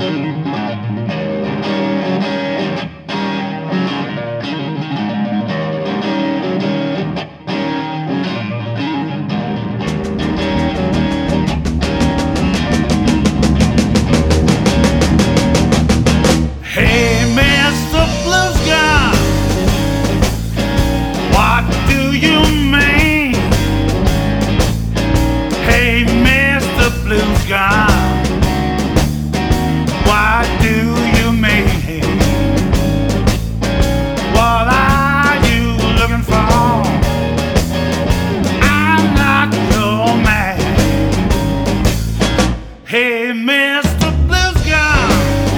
Hey, Mr. Blues Guy,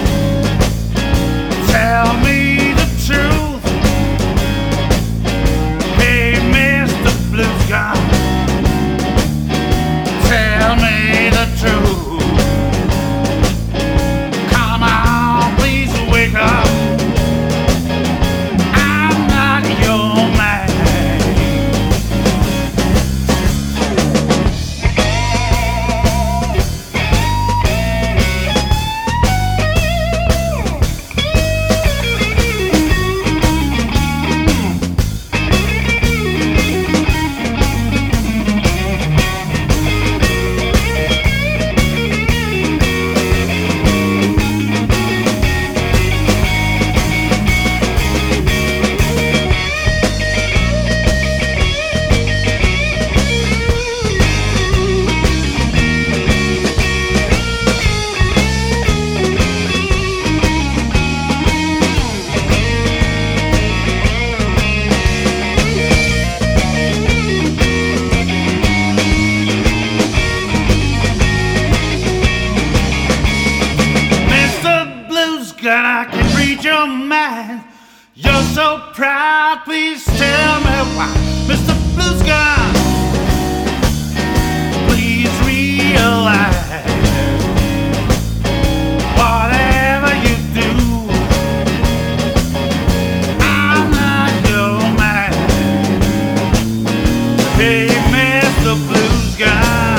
tell me the truth. Hey, Mr. Blues Guy, tell me the truth. Come on, please wake up. I'm not your man. I can read your mind. You're so proud, please tell me why. Mr. Blues Guy, please realize whatever you do, I'm not your man. Hey, Mr. Blues Guy.